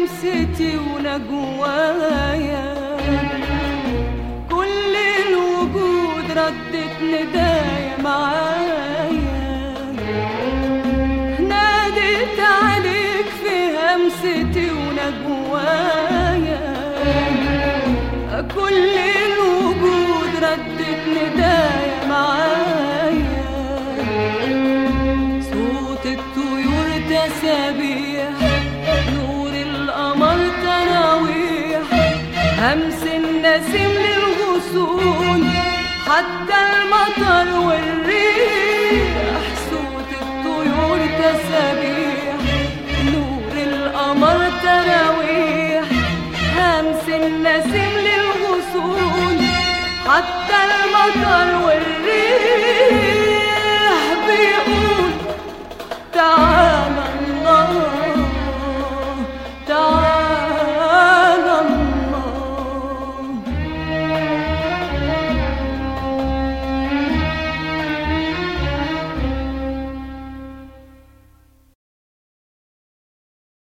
همستي ونجوايا، كل الوجود ردت ندايا معايا، ناديت عليك في همستي ونجوايا، كل الوجود ردت ندايا معايا، صوت الطيور تسابيح، نور القمر تراويح، همس النسيم للغصون، حتى المطر والريح، صوت الطيور تسابيح، نور القمر تراويح، همس النسيم للغصون، حتى المطر